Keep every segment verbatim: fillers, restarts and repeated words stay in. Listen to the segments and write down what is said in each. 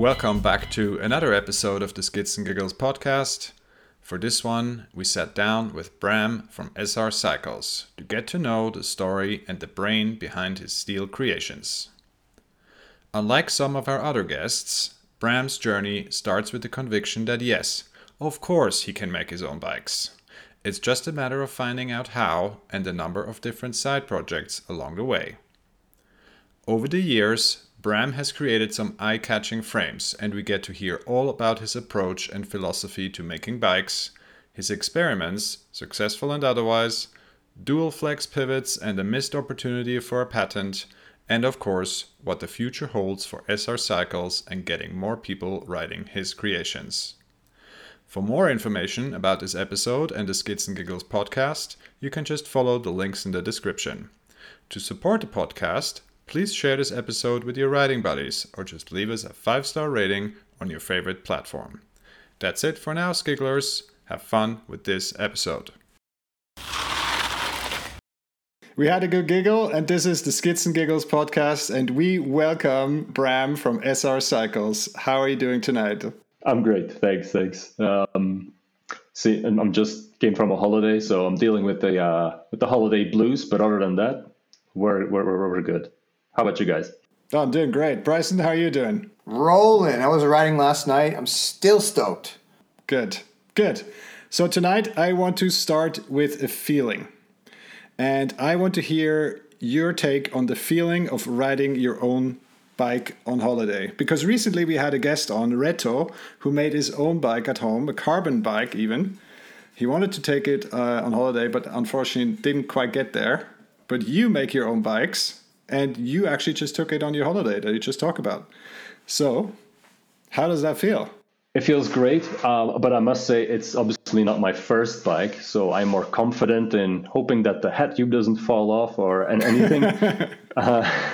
Welcome back to another episode of the Skids and Giggles podcast. For this one, we sat down with Bram from S R Cycles to get to know the story and the brain behind his steel creations. Unlike some of our other guests, Bram's journey starts with the conviction that yes, of course he can make his own bikes. It's just a matter of finding out how and the number of different side projects along the way. Over the years, Bram has created some eye-catching frames, and we get to hear all about his approach and philosophy to making bikes, his experiments, successful and otherwise, dual flex pivots and a missed opportunity for a patent, and of course, what the future holds for S R Cycles and getting more people riding his creations. For more information about this episode and the Skids and Giggles podcast, you can just follow the links in the description. To support the podcast, please share this episode with your riding buddies or just leave us a five-star rating on your favorite platform. That's it for now, Skigglers. Have fun with this episode. We had a good giggle, and this is the Skids and Giggles podcast, and we welcome Bram from S R Cycles. How are you doing tonight? I'm great, thanks, thanks. Um, see, and I'm just came from a holiday, so I'm dealing with the uh, with the holiday blues. But other than that, we're we're we're, we're good. How about you guys? Oh, I'm doing great. Bryson, how are you doing? Rolling. I was riding last night. I'm still stoked. Good, good. So tonight I want to start with a feeling. And I want to hear your take on the feeling of riding your own bike on holiday. Because recently we had a guest on, Reto, who made his own bike at home, a carbon bike even. He wanted to take it uh, on holiday, but unfortunately didn't quite get there. But you make your own bikes. And you actually just took it on your holiday that you just talked about. So, how does that feel? It feels great, uh, but I must say it's obviously not my first bike, so I'm more confident in hoping that the head tube doesn't fall off or and anything. uh,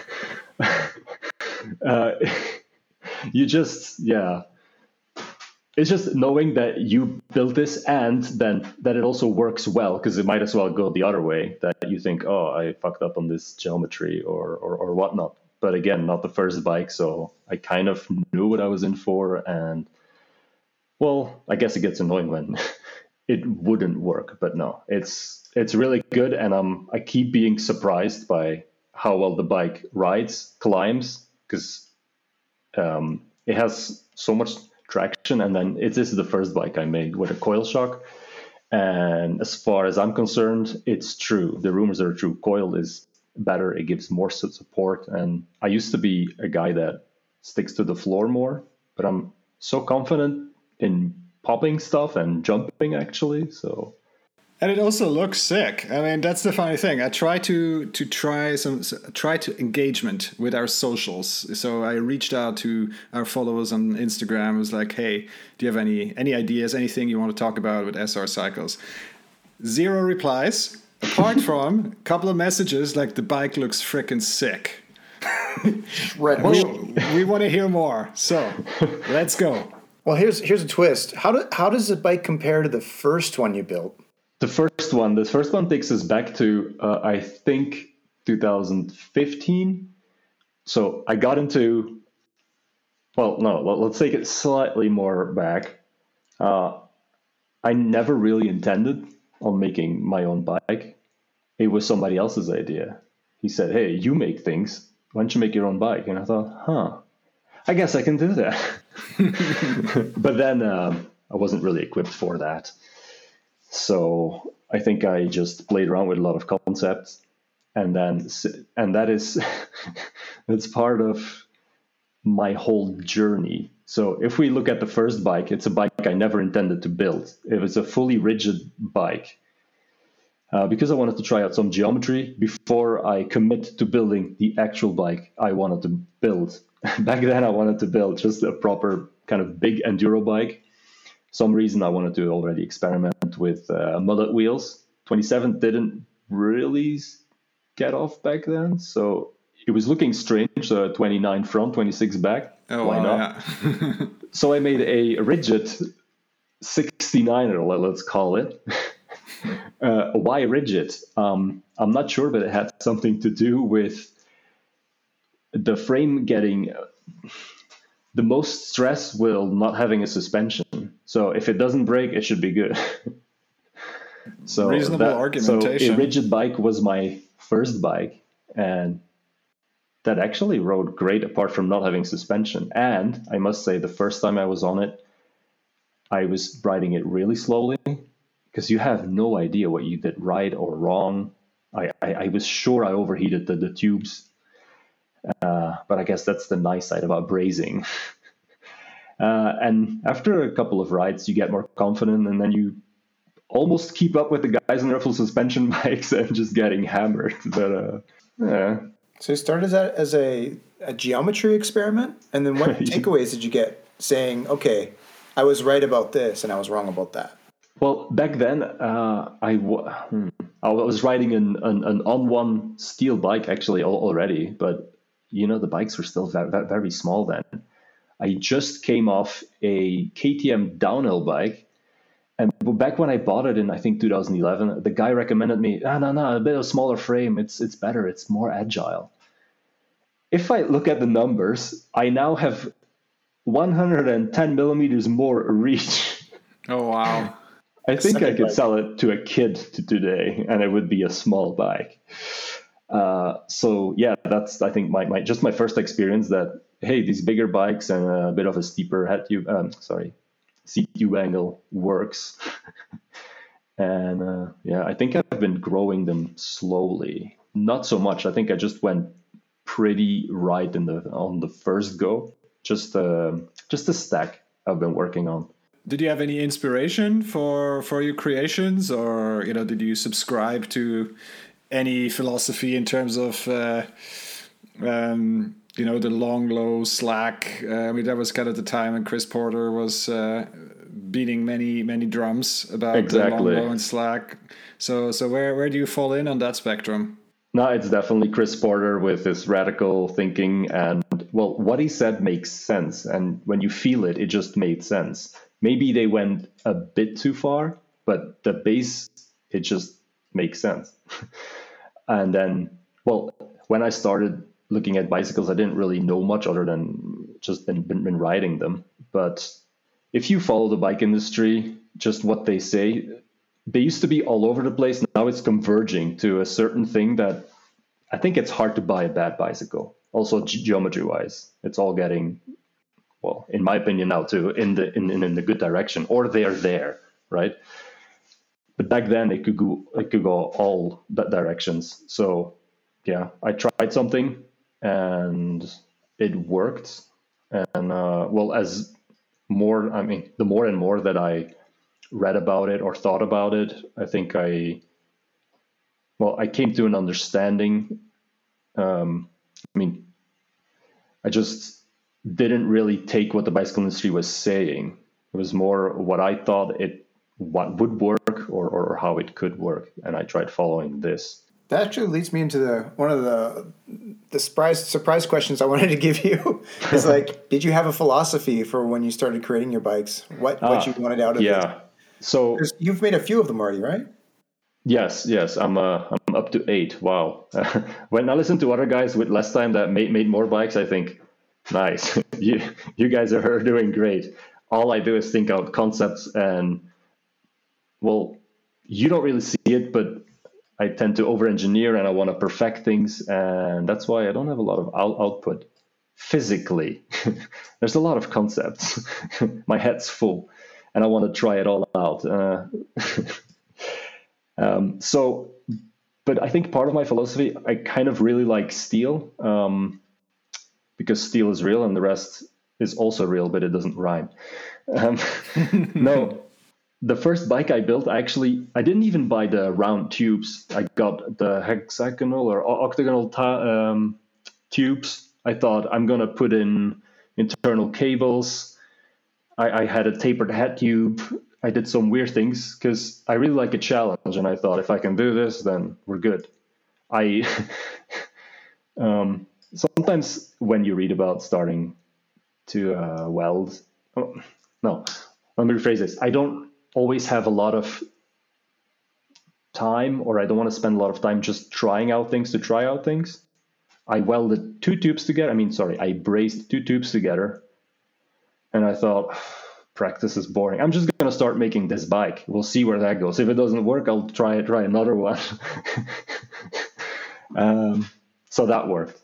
uh, you just, yeah. It's just knowing that you built this and then that it also works well, because it might as well go the other way, that you think, oh, I fucked up on this geometry or, or, or whatnot. But again, not the first bike, so I kind of knew what I was in for. And, well, I guess it gets annoying when it wouldn't work. But no, it's it's really good. And um, I keep being surprised by how well the bike rides, climbs, because um, it has so much traction. And then it is the first bike I made with a coil shock, and as far as I'm concerned, it's true. The rumors are true. Coil is better, it gives more support, and I used to be a guy that sticks to the floor more, but I'm so confident in popping stuff and jumping actually. So and it also looks sick. I mean, that's the funny thing. I try to to try some try to engagement with our socials. So I reached out to our followers on Instagram. I was like, "Hey, do you have any any ideas? Anything you want to talk about with S R Cycles?" Zero replies, apart from a couple of messages like the bike looks freaking sick. we we want to hear more. So let's go. Well, here's here's a twist. How do how does the bike compare to the first one you built? The first one, the first one takes us back to, uh, I think, two thousand fifteen. So I got into, well, no, let's take it slightly more back. Uh, I never really intended on making my own bike. It was somebody else's idea. He said, hey, you make things. Why don't you make your own bike? And I thought, huh, I guess I can do that. But then um, I wasn't really equipped for that. So I think I just played around with a lot of concepts, and then and that is that's part of my whole journey. So if we look at the first bike, it's a bike I never intended to build. It was a fully rigid bike uh, because I wanted to try out some geometry before I commit to building the actual bike I wanted to build. Back then, I wanted to build just a proper kind of big enduro bike. Some reason I wanted to already experiment with uh, mullet wheels. twenty-seven didn't really get off back then, so it was looking strange. So twenty-nine front, twenty-six back. Oh, why wow, not? Yeah. So I made a rigid sixty-niner, let's call it. uh, why rigid? Um, I'm not sure, but it had something to do with the frame getting the most stress will not having a suspension. So if it doesn't break, it should be good. so Reasonable that, argumentation. So a rigid bike was my first bike, and that actually rode great apart from not having suspension. And I must say, the first time I was on it, I was riding it really slowly because you have no idea what you did right or wrong. I, I, I was sure I overheated the, the tubes, uh, but I guess that's the nice side about brazing. uh, and after a couple of rides, you get more confident, and then you almost keep up with the guys on their full suspension bikes and just getting hammered. But uh, yeah. So you started that as a, a geometry experiment, and then what takeaways did you get saying, okay, I was right about this and I was wrong about that? Well, back then, uh, I, w- hmm, I was riding an, an, an on-one steel bike actually al- already, but you know, the bikes were still very, very small then. I just came off a K T M downhill bike. And back when I bought it in, I think, two thousand eleven, the guy recommended me, ah, no, no, a bit of smaller frame. It's it's better. It's more agile. If I look at the numbers, I now have one hundred ten millimeters more reach. Oh, wow. I think I could bike. sell it to a kid to today, and it would be a small bike. Uh, so yeah, that's, I think, my, my just my first experience that, hey, these bigger bikes and a bit of a steeper head tube, um, sorry, C Q angle works. and uh, yeah, I think I've been growing them slowly. Not so much. I think I just went pretty right in the on the first go. Just uh, just a stack I've been working on. Did you have any inspiration for for your creations, or you know, did you subscribe to any philosophy in terms of uh, um, you know, the long, low, slack? Uh, I mean, that was kind of the time when Chris Porter was uh, beating many many drums about Exactly. the long, low, and slack. So so where where do you fall in on that spectrum? No, it's definitely Chris Porter with his radical thinking, and well, what he said makes sense. And when you feel it, it just made sense. Maybe they went a bit too far, but the base, it just makes sense. And then, well, when I started looking at bicycles, I didn't really know much other than just been, been, been riding them. But if you follow the bike industry, just what they say, they used to be all over the place. Now it's converging to a certain thing that I think it's hard to buy a bad bicycle. Also, ge- geometry-wise, it's all getting, well, in my opinion now too, in the in, in, in the good direction, or they're there, right? But back then it could go it could go all that directions. So yeah, I tried something and it worked. And uh, well, as more, I mean, the more and more that I read about it or thought about it, I think I, well, I came to an understanding. Um, I mean, I just didn't really take what the bicycle industry was saying. It was more what I thought it what would work or, or how it could work, and I tried following this. That actually leads me into the one of the the surprise surprise questions I wanted to give you. Is like, did you have a philosophy for when you started creating your bikes? What what Ah, you wanted out of yeah. it? So 'Cause you've made a few of them already, right? yes, yes, I'm uh, I'm up to eight. Wow. When I listen to other guys with less time that made made more bikes, I think, nice. you you guys are doing great. All I do is think out concepts, and well, you don't really see it, but I tend to over-engineer and I want to perfect things, and that's why I don't have a lot of out- output physically. There's a lot of concepts. My head's full, and I want to try it all out. Uh, um, so, but I think part of my philosophy, I kind of really like steel, um, because steel is real and the rest is also real, but it doesn't rhyme. Um, no. The first bike I built, actually, I didn't even buy the round tubes. I got the hexagonal or octagonal ta- um, tubes. I thought I'm going to put in internal cables. I, I had a tapered head tube. I did some weird things because I really like a challenge. And I thought, if I can do this, then we're good. I um, sometimes when you read about starting to uh, weld, oh, no, let me rephrase this. I don't always have a lot of time, or I don't want to spend a lot of time just trying out things to try out things. I welded two tubes together. I mean, sorry, I brazed two tubes together, And I thought, practice is boring. I'm just going to start making this bike. We'll see where that goes. If it doesn't work, I'll try try another one. um, so that worked.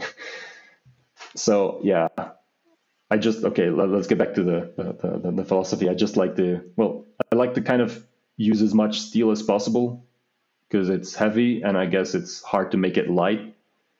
So yeah, I just okay. Let, let's get back to the the, the the philosophy. I just like to well, I like to kind of use as much steel as possible because it's heavy, and I guess it's hard to make it light.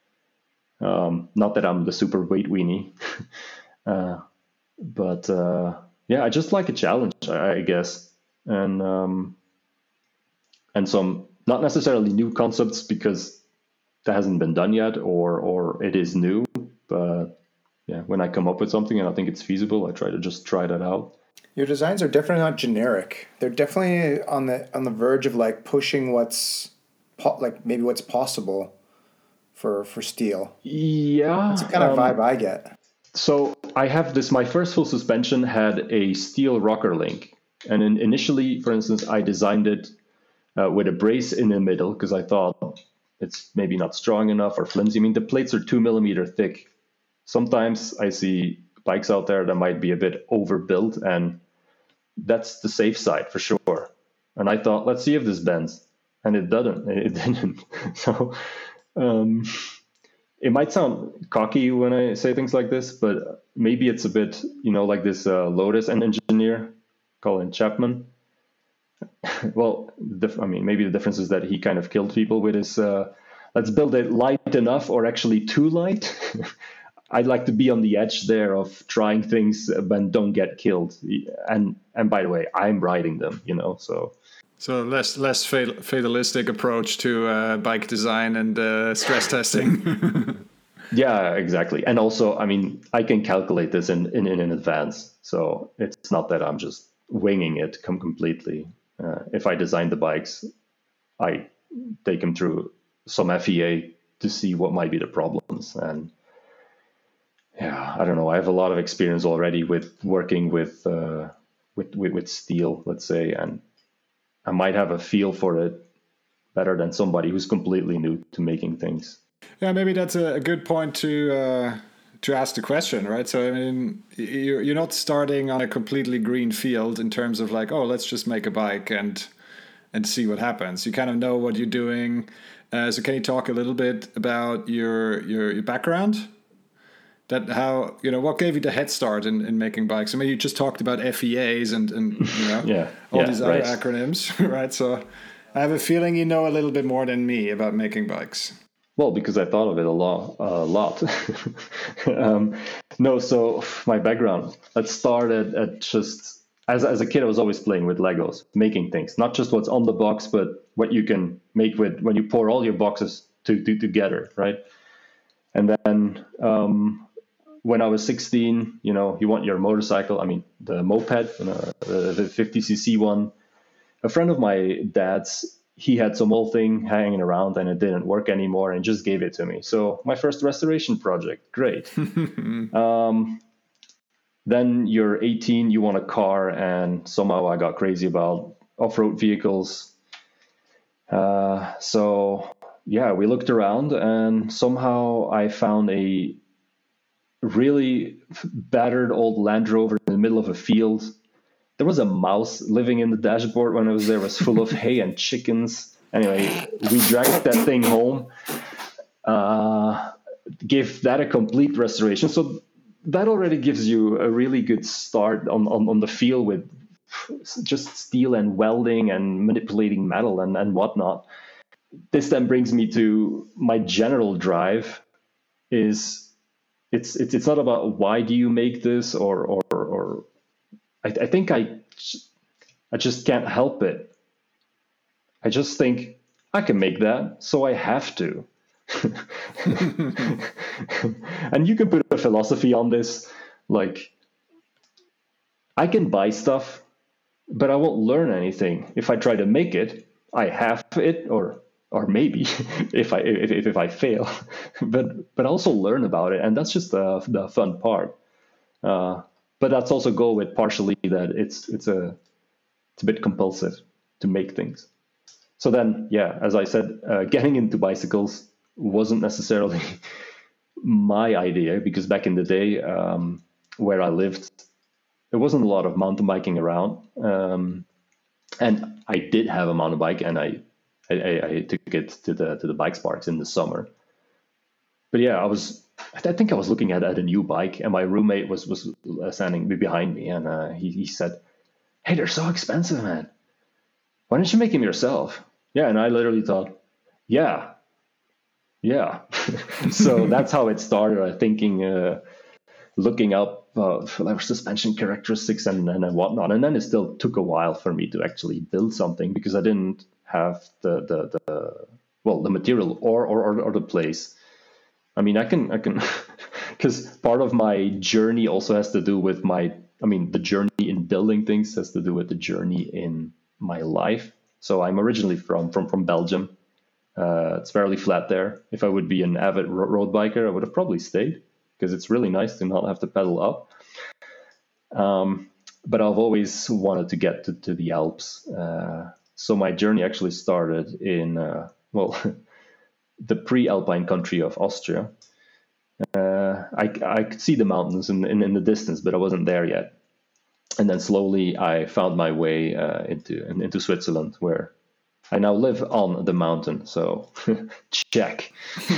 Um, not that I'm the super weight weenie, uh, but uh, yeah, I just like a challenge, I, I guess, and um, and some not necessarily new concepts because that hasn't been done yet, or or it is new, but yeah, when I come up with something and I think it's feasible, I try to just try that out. Your designs are definitely not generic. They're definitely on the on the verge of like pushing what's po- like maybe what's possible for for steel. Yeah, That's the kind of um, vibe I get. So I have this. My first full suspension had a steel rocker link, and in, initially, for instance, I designed it uh, with a brace in the middle because I thought it's maybe not strong enough or flimsy. I mean, the plates are two millimeter thick. Sometimes I see bikes out there that might be a bit overbuilt, and that's the safe side for sure. And I thought, let's see if this bends, and it doesn't. It didn't. So um, it might sound cocky when I say things like this, but maybe it's a bit, you know, like this uh, Lotus engineer, Colin Chapman. Well, I mean, maybe the difference is that he kind of killed people with his, uh, let's build it light enough or actually too light. I'd like to be on the edge there of trying things but don't get killed. And and by the way, I'm riding them, you know, so. So less less fatalistic approach to uh, bike design and uh, stress testing. Yeah, exactly. And also, I mean, I can calculate this in, in, in advance. So it's not that I'm just winging it come completely. Uh, if I design the bikes, I take them through some F E A to see what might be the problems. And yeah, I don't know. I have a lot of experience already with working with, uh, with, with, with steel, let's say, and I might have a feel for it better than somebody who's completely new to making things. Yeah, maybe that's a good point to uh, to ask the question, right? So, I mean, you're you're not starting on a completely green field in terms of like, oh, let's just make a bike and and see what happens. You kind of know what you're doing. Uh, so, can you talk a little bit about your your your background? That how you know what gave you the head start in, in making bikes? I mean, you just talked about F E As and and you know yeah, all yeah, these other right. acronyms, right? So, I have a feeling you know a little bit more than me about making bikes. Well, because I thought of it a lot. A lot. um, no, so my background. Let's start at, at just as as a kid, I was always playing with Legos, making things, not just what's on the box, but what you can make with when you pour all your boxes to, to together, right? And then um, when I was sixteen, you know, you want your motorcycle. I mean, the moped, you know, the, the fifty c c one. A friend of my dad's. He had some old thing hanging around and it didn't work anymore and just gave it to me. So my first restoration project, great. um, then you're eighteen, you want a car, and somehow I got crazy about off-road vehicles. Uh, so yeah, we looked around and somehow I found a really battered old Land Rover in the middle of a field. There was a mouse living in the dashboard when I was there. It was full of hay and chickens. Anyway, we dragged that thing home, uh, gave that a complete restoration. So that already gives you a really good start on, on, on the field with just steel and welding and manipulating metal and, and whatnot. This then brings me to my general drive is it's it's it's not about why do you make this or or or I, I think I, I just can't help it. I just think I can make that, so I have to. And you can put a philosophy on this, like I can buy stuff, but I won't learn anything. If I try to make it, I have it, or or maybe if I if, if, if I fail, but but also learn about it, and that's just the the fun part. Uh, But that's also go with partially that it's it's a it's a bit compulsive to make things. So then, yeah, as I said, uh, getting into bicycles wasn't necessarily my idea because back in the day um, where I lived, there wasn't a lot of mountain biking around. Um, and I did have a mountain bike, and I, I, I took it to the to the bike sparks in the summer. But yeah, I was I think I was looking at, at a new bike, and my roommate was was standing behind me, and uh, he he said, "Hey, they're so expensive, man. Why don't you make them yourself?" Yeah, and I literally thought, yeah, yeah. So that's how it started. I thinking, uh, looking up uh, like suspension characteristics and, and and whatnot, and then it still took a while for me to actually build something because I didn't have the the, the well the material or or or the place. I mean, I can I can because part of my journey also has to do with my. I mean, the journey in building things has to do with the journey in my life. So I'm originally from from from Belgium. Uh, it's fairly flat there. If I would be an avid ro- road biker, I would have probably stayed because it's really nice to not have to pedal up. Um, but I've always wanted to get to, to the Alps. Uh, so my journey actually started in, uh, well, the pre-Alpine country of Austria. Uh, I, I could see the mountains in, in, in the distance, but I wasn't there yet. And then slowly I found my way uh, into into Switzerland, where I now live on the mountain. So check.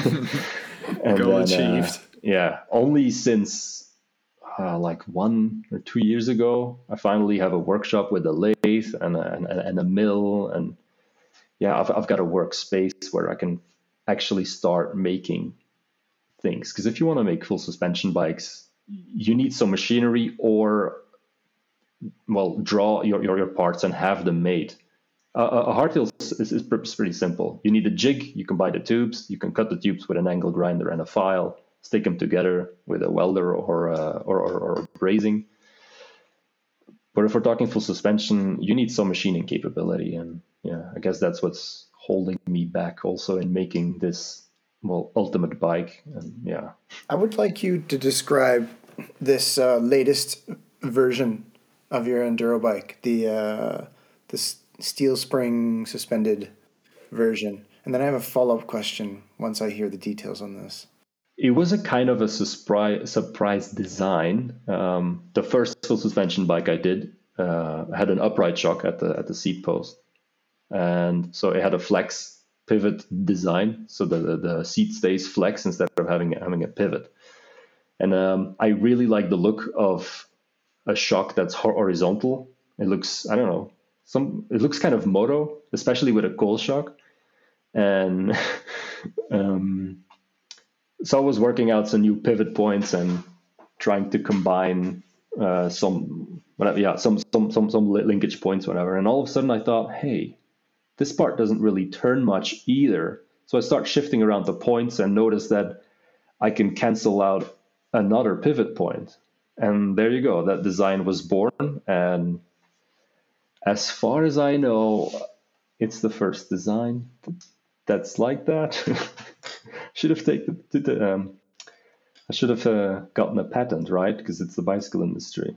And Goal then, achieved. Uh, yeah, only since uh, like one or two years ago, I finally have a workshop with a lathe and a, and, and a mill. And yeah, I've, I've got a workspace where I can actually start making things. Because if you want to make full suspension bikes, you need some machinery or well, draw your, your, your parts and have them made. Uh, a hardtail is, is, is pretty simple. You need a jig, you can buy the tubes, you can cut the tubes with an angle grinder and a file, stick them together with a welder or, uh, or, or, or brazing. But if we're talking full suspension, you need some machining capability. And yeah, I guess that's what's holding me back also in making this, well, ultimate bike. And yeah. I would like you to describe this uh, latest version of your enduro bike, the uh, the steel spring suspended version, and then I have a follow up question once I hear the details on this. It was a kind of a surprise surprise design. Um, the first full suspension bike I did uh, had an upright shock at the at the seat post, and so it had a flex pivot design, so the the, the seat stays flex instead of having having a pivot. And um, I really like the look of a shock that's horizontal. It looks, I don't know, some it looks kind of moto, especially with a coil shock. And um, so I was working out some new pivot points and trying to combine uh, some, whatever, yeah, some some some some linkage points, whatever. And all of a sudden, I thought, hey, this part doesn't really turn much either. So I start shifting around the points and notice that I can cancel out another pivot point. And there you go. That design was born. And as far as I know, it's the first design that's like that. should have taken the, um, I should have uh, gotten a patent, right? Because it's the bicycle industry.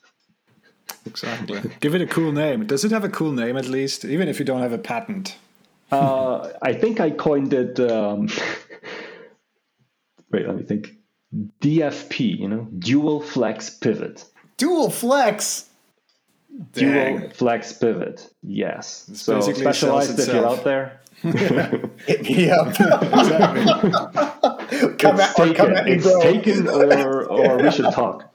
Exactly. Give it a cool name. Does it have a cool name at least, even if you don't have a patent? uh, I think I coined it. Um, wait, let me think. D F P, you know, dual flex pivot. Dual flex. Dual Dang. flex pivot. Yes. This so basically specialized sells if you're itself. out there. Hit me up. come It's at, or come taken. at me, It's bro. taken, or or we should talk.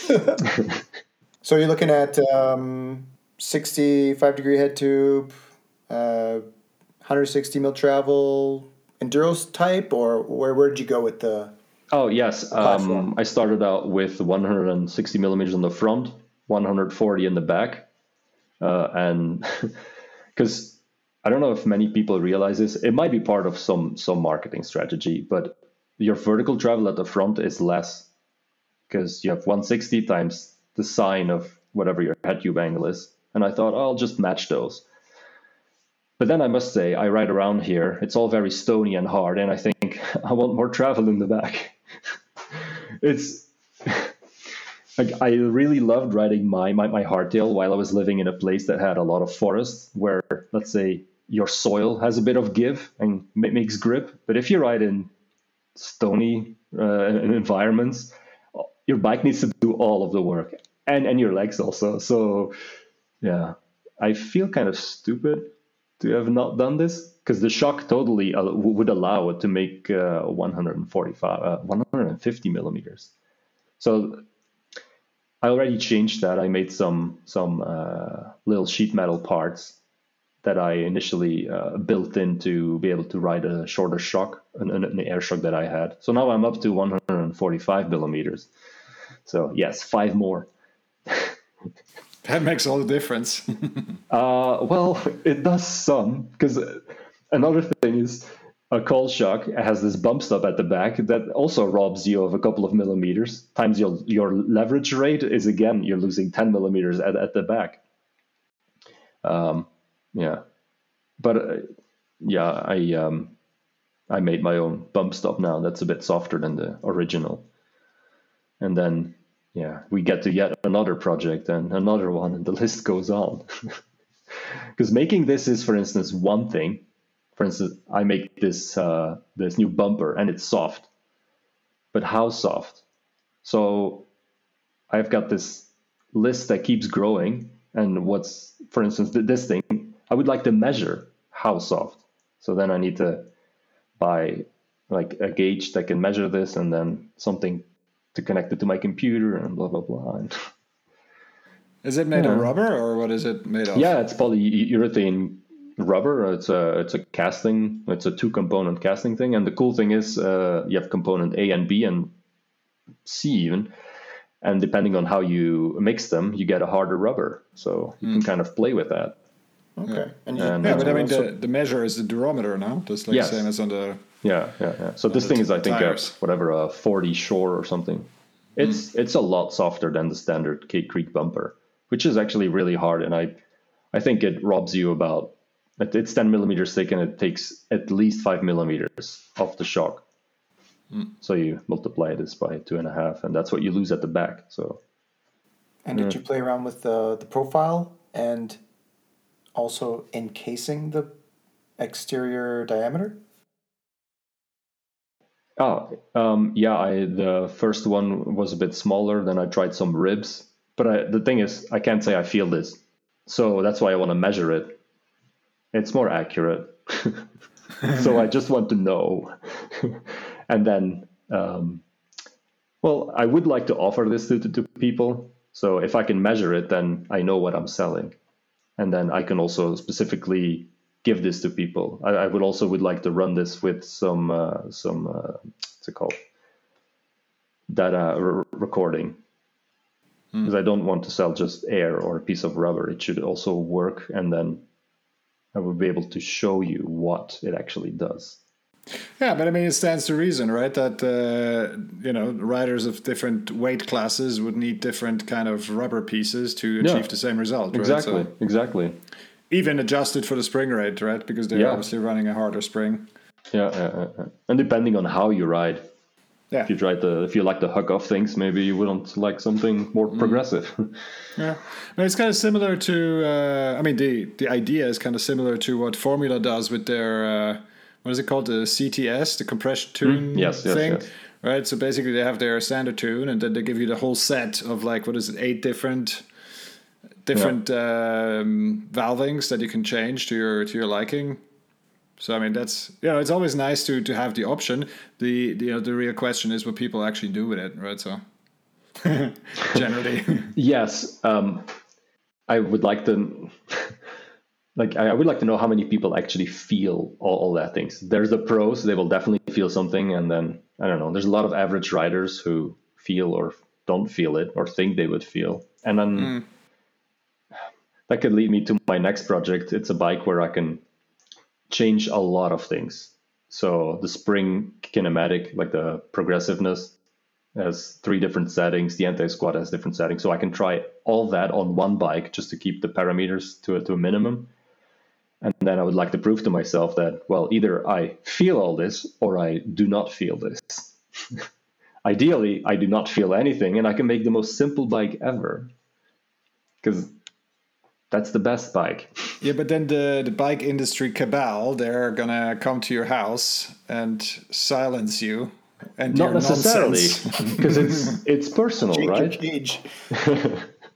So you're looking at um, sixty-five degree head tube, uh, one hundred sixty mil travel, enduros type, or where where did you go with the? Oh yes, Platform. um, I started out with one hundred sixty millimeters on the front, one hundred forty in the back, uh, and because I don't know if many people realize this, it might be part of some some marketing strategy, but your vertical travel at the front is less because you have one hundred sixty times the sine of whatever your head tube angle is, and I thought, oh, I'll just match those. But then I must say, I ride around here, it's all very stony and hard, and I think I want more travel in the back. It's like I really loved riding my, my my hardtail while I was living in a place that had a lot of forest, where let's say your soil has a bit of give and ma- makes grip. But if you ride in stony uh, environments, your bike needs to do all of the work. and and your legs also. So yeah, I feel kind of stupid to have not done this, because the shock totally uh, would allow it to make uh, one forty-five, uh, one hundred fifty millimeters. So I already changed that. I made some some uh, little sheet metal parts that I initially uh, built in to be able to ride a shorter shock, an, an air shock that I had. So now I'm up to one hundred forty-five millimeters. So yes, five more. That makes all the difference. uh, well, it does some, because another thing is a cold shock has this bump stop at the back that also robs you of a couple of millimeters. Times your your leverage rate is, again, you're losing ten millimeters at, at the back. Um, yeah, but uh, yeah, I um, I made my own bump stop now. That's a bit softer than the original. And then, yeah, we get to yet another project and another one, and the list goes on. Because making this is, for instance, one thing. For instance, I make this uh, this new bumper and it's soft, but how soft? So I've got this list that keeps growing, and what's, for instance, this thing, I would like to measure how soft. So then I need to buy like a gauge that can measure this, and then something to connect it to my computer, and blah blah blah. And is it made yeah. of rubber, or what is it made of? Yeah, it's polyurethane rubber. It's a it's a casting. It's a two component casting thing. And the cool thing is, uh, you have component A and B and C even, and depending on how you mix them, you get a harder rubber. So you mm. can kind of play with that. Okay. Yeah, and you, and yeah but I mean, the, the measure is the durometer now. That's like yes. the same as on the. Yeah, yeah, yeah. So this thing is, I think, a, whatever, a forty Shore or something. It's mm. it's a lot softer than the standard Cape Creek bumper, which is actually really hard. And I, I think it robs you about, it's ten millimeters thick, and it takes at least five millimeters off the shock. Mm. So you multiply this by two and a half, and that's what you lose at the back. So. And did yeah. you play around with the the profile and also encasing the exterior diameter? Oh, um, yeah, I, the first one was a bit smaller. Then I tried some ribs. But I, the thing is, I can't say I feel this. So that's why I want to measure it. It's more accurate. So I just want to know. And then, um, well, I would like to offer this to, to, to people. So if I can measure it, then I know what I'm selling. And then I can also specifically give this to people. I, I would also would like to run this with some uh, some uh, what's it called, data re- recording, because mm. I don't want to sell just air or a piece of rubber. It should also work, and then I would be able to show you what it actually does. Yeah, but I mean, it stands to reason, right? That uh, you know, riders of different weight classes would need different kind of rubber pieces to achieve yeah, the same result. Right? Exactly, so, exactly. Even adjusted for the spring rate, right? Because they're yeah. obviously running a harder spring. Yeah, yeah, yeah, and depending on how you ride. Yeah. If you try to, if you like to hug off things, maybe you wouldn't like something more mm. progressive. Yeah, I mean, it's kind of similar to. Uh, I mean, the the idea is kind of similar to what Formula does with their. Uh, what is it called? The C T S, the compression tune mm. yes, thing. Yes, yes. Right. So basically, they have their standard tune, and then they give you the whole set of like what is it, eight different. different yeah. um, valvings that you can change to your to your liking. So I mean, that's, you know, it's always nice to to have the option. The, the you know the real question is what people actually do with it, right? So generally, yes, um, I would like to like I would like to know how many people actually feel all, all that things. There's the pros; they will definitely feel something, and then I don't know. There's a lot of average riders who feel or don't feel it or think they would feel, and then. Mm. That could lead me to my next project. It's a bike where I can change a lot of things. So the spring kinematic, like the progressiveness, has three different settings. The anti-squat has different settings. So I can try all that on one bike just to keep the parameters to a, to a minimum. And then I would like to prove to myself that, well, either I feel all this or I do not feel this. Ideally, I do not feel anything, and I can make the most simple bike ever. Because that's the best bike. Yeah, but then the, the bike industry cabal, they're going to come to your house and silence you. And Not necessarily, because it's it's personal, Change right? Cage.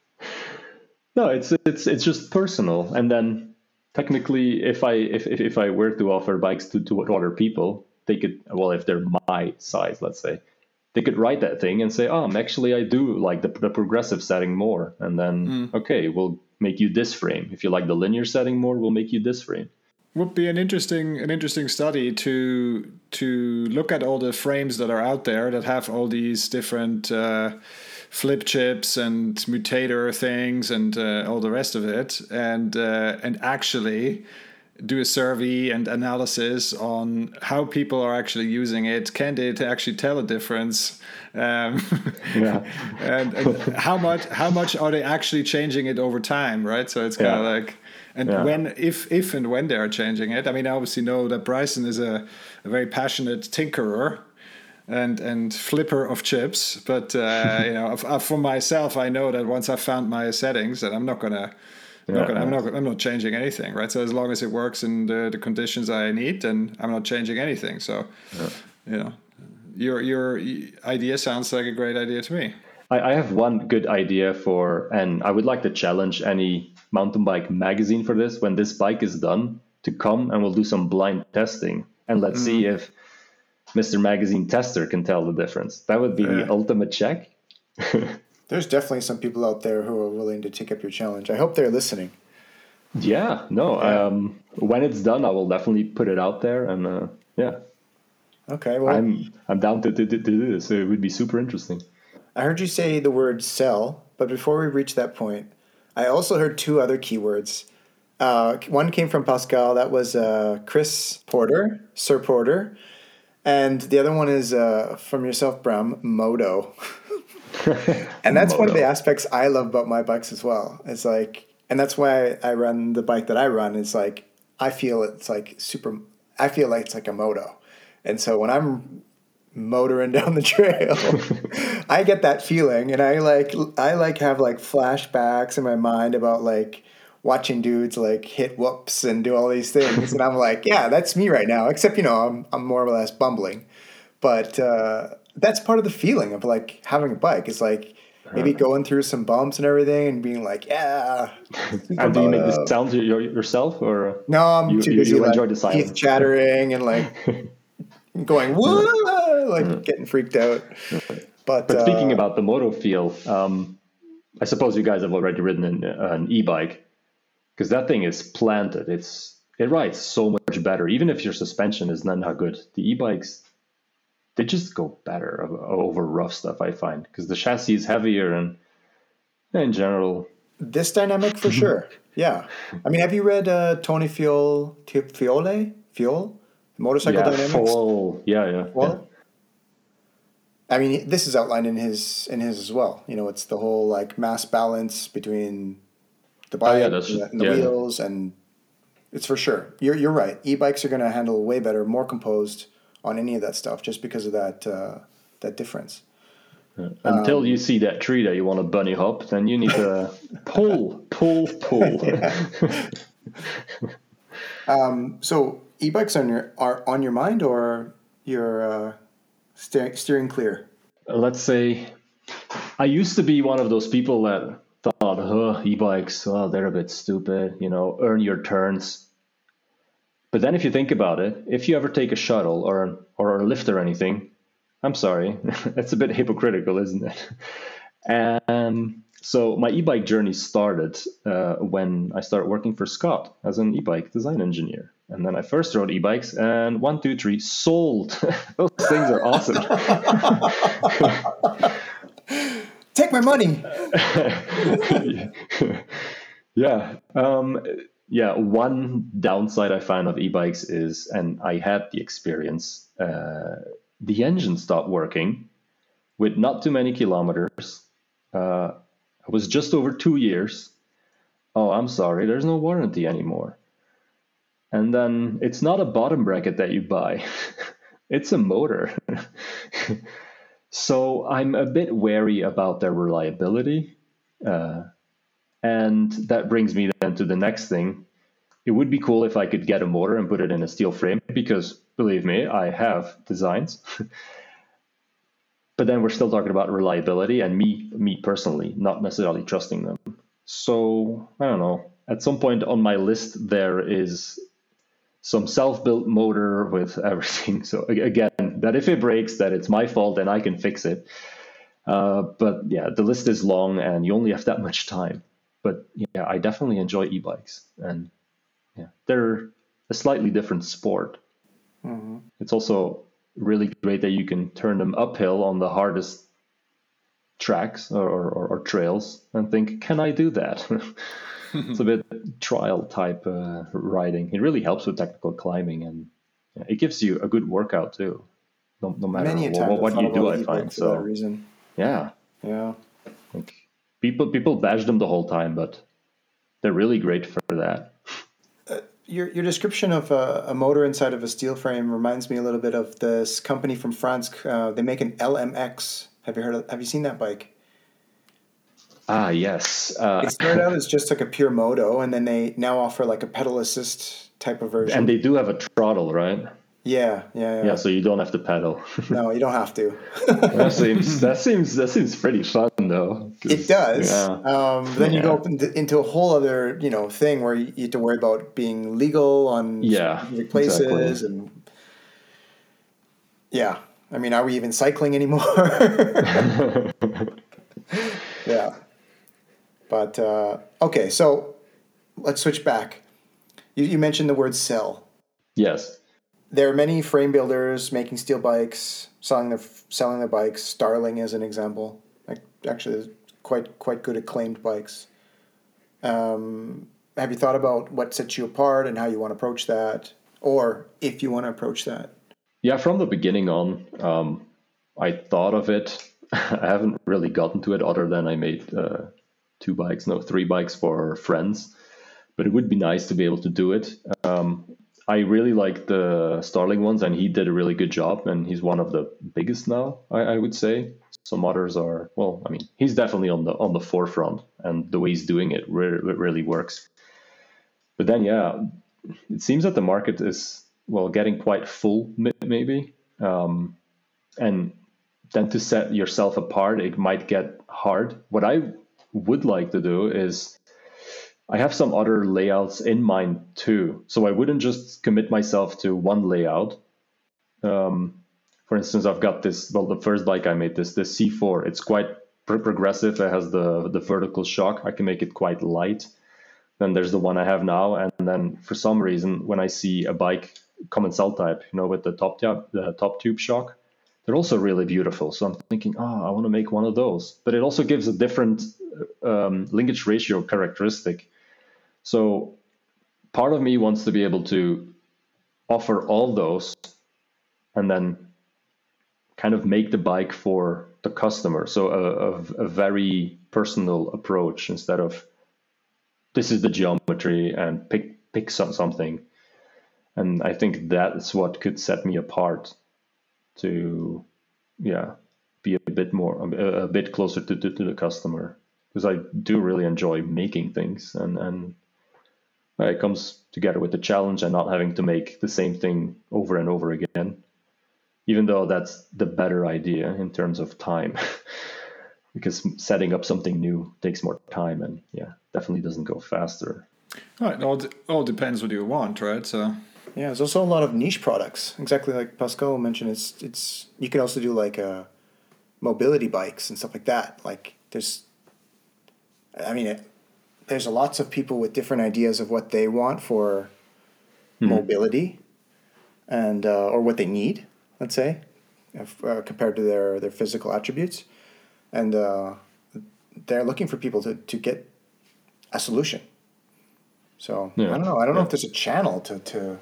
No, it's it's it's just personal. And then technically, if I if if, if I were to offer bikes to, to other people, they could, well, if they're my size, let's say, they could write that thing and say, oh, actually, I do like the, the progressive setting more. And then, mm. okay, we'll make you this frame. If you like the linear setting more, we'll make you this frame. Would be an interesting an interesting study to to look at all the frames that are out there that have all these different uh, flip chips and mutator things and uh, all the rest of it, and uh, and actually do a survey and analysis on how people are actually using it. Can they actually tell a difference? Um, yeah. and, and how much how much are they actually changing it over time? Right. So it's kind of yeah. like. And yeah. when, if, if and when they are changing it, I mean, I obviously know that Bryson is a, a very passionate tinkerer and and flipper of chips. But uh, you know, for myself, I know that once I've found my settings, that I'm not gonna, I'm, yeah, not gonna yeah. I'm not, I'm not changing anything, right? So as long as it works in the, the conditions I need, then I'm not changing anything. So, yeah. you know, your your idea sounds like a great idea to me. I have one good idea for, and I would like to challenge any mountain bike magazine for this, when this bike is done, to come and we'll do some blind testing. And let's mm. see if Mister Magazine Tester can tell the difference. That would be yeah. the ultimate check. There's definitely some people out there who are willing to take up your challenge. I hope they're listening. Yeah, no. Yeah. Um, when it's done, I will definitely put it out there. And uh, yeah. Okay, well. I'm, I'm down to, to, to do this. So it would be super interesting. I heard you say the word sell, but before we reach that point, I also heard two other keywords. Uh, one came from Pascal. That was uh, Chris Porter, Sir Porter. And the other one is uh, from yourself, Bram, Moto. And that's Moto. One of the aspects I love about my bikes as well. It's like, and that's why I run the bike that I run. It's like, I feel it's like super, I feel like it's like a moto. And so when I'm motoring down the trail, I get that feeling, and I like I like have like flashbacks in my mind about like watching dudes like hit whoops and do all these things, and I'm like, yeah, that's me right now. Except you know, I'm I'm more or less bumbling, but uh, that's part of the feeling of like having a bike. It's like maybe going through some bumps and everything, and being like, yeah. And do you make the sounds yourself, or no? I'm you, too busy you, you like enjoy the silence, teeth chattering and like. Going, whoa, like getting freaked out. But, but speaking uh, about the moto feel, um, I suppose you guys have already ridden an, an e-bike, because that thing is planted. It's it rides so much better, even if your suspension is not that good. The e-bikes, they just go better over rough stuff, I find, because the chassis is heavier and in general. This dynamic for sure. Yeah. I mean, have you read uh, Tony Fiol, Fiole? Fiol? Motorcycle yeah, dynamics. Full, yeah, yeah, well, yeah. I mean, this is outlined in his in his as well. You know, it's the whole like mass balance between the bike oh, yeah, and the, and the yeah, wheels, yeah. and it's for sure. You're you're right. E-bikes are going to handle way better, more composed on any of that stuff, just because of that uh, that difference. Yeah. Until um, you see that tree that you want to bunny hop, then you need to pull, pull, pull. um. So. E-bikes on your are on your mind, or you're uh, steering steering clear? Let's say I used to be one of those people that thought, oh, e-bikes, well, they're a bit stupid, you know, earn your turns. But then if you think about it, if you ever take a shuttle or or a lift or anything, I'm sorry, that's a bit hypocritical, isn't it? And so my e-bike journey started uh, when I started working for Scott as an e-bike design engineer. And then I first rode e-bikes, and one, two, three, sold. Those things are awesome. Take my money. yeah. Um, yeah. One downside I find of e-bikes is, and I had the experience, uh, the engine stopped working with not too many kilometers. Uh, it was just over two years. Oh, I'm sorry. There's no warranty anymore. And then it's not a bottom bracket that you buy. It's a motor. So I'm a bit wary about their reliability. Uh, and that brings me then to the next thing. It would be cool if I could get a motor and put it in a steel frame, because believe me, I have designs. But then we're still talking about reliability and me, me personally, not necessarily trusting them. So I don't know. At some point on my list, there is some self-built motor with everything. So a- again, that if it breaks, that it's my fault and I can fix it. Uh, but yeah, the list is long and you only have that much time. But yeah, I definitely enjoy e-bikes, and yeah, they're a slightly different sport. Mm-hmm. It's also really great that you can turn them uphill on the hardest tracks or, or, or trails and think, can I do that? It's a bit trial type uh, riding. It really helps with technical climbing, and yeah, it gives you a good workout too, no, no matter Many a what, time what, I've what thought you do, about I an e-bike find. for that So reason. yeah, Yeah. like people people bash them the whole time, but they're really great for that. Your your description of a, a motor inside of a steel frame reminds me a little bit of this company from France. Uh, they make an L M X. Have you heard of, have you seen that bike? Ah, yes. Uh, It started out as just like a pure moto, and then they now offer like a pedal assist type of and version. they do have a throttle, right? Yeah, yeah, Yeah, yeah. so you don't have to pedal. No, you don't have to. That seems that seems that seems pretty fun though. It 'Cause, does. yeah, Um, then you go yeah, up into, into a whole other, you know, thing where you, you have to worry about being legal on yeah, specific exactly. places, and yeah. I mean, are we even cycling anymore? Yeah. But uh, okay, so let's switch back. You, you mentioned the word sell. Yes. There are many frame builders making steel bikes, selling their selling their bikes. Starling is an example. Like actually, quite quite good acclaimed bikes. Um, have you thought about what sets you apart and how you want to approach that, or if you want to approach that? Yeah, from the beginning on, um, I thought of it. I haven't really gotten to it other than I made uh, two bikes, no, three bikes for friends. But it would be nice to be able to do it. Um, I really like the Starling ones, and he did a really good job, and he's one of the biggest now, I, I would say. Some others are, well, I mean, he's definitely on the on the forefront, and the way he's doing it really, really works. But then, yeah, it seems that the market is, well, getting quite full, maybe. Um, and then to set yourself apart, it might get hard. What I would like to do is I have some other layouts in mind too. So I wouldn't just commit myself to one layout. Um, for instance, I've got this, well, the first bike I made, this, this C four, it's quite pro- progressive. It has the, the vertical shock. I can make it quite light. Then there's the one I have now. And then for some reason, when I see a bike common cell type, you know, with the top tube, the top tube shock, they're also really beautiful. So I'm thinking, oh, I want to make one of those. But it also gives a different um, linkage ratio characteristic. So part of me wants to be able to offer all those and then kind of make the bike for the customer. So a, a, a very personal approach instead of this is the geometry and pick pick some, something. And I think that's what could set me apart to, yeah, be a bit more, a, a bit closer to, to, to the customer. Because I do really enjoy making things, and, and it comes together with the challenge and not having to make the same thing over and over again, even though that's the better idea in terms of time. Because setting up something new takes more time, and yeah, definitely doesn't go faster. Right, it all, de- all depends what you want, right? So Yeah, there's also a lot of niche products. Exactly like Pascal mentioned, it's it's you can also do like uh, mobility bikes and stuff like that. Like there's, I mean, it, there's lots of people with different ideas of what they want for Hmm. mobility, and uh, or what they need. Let's say, if, uh, compared to their their physical attributes, and uh, they're looking for people to to get a solution. So Yeah, I don't know. I don't know yeah. if there's a channel to to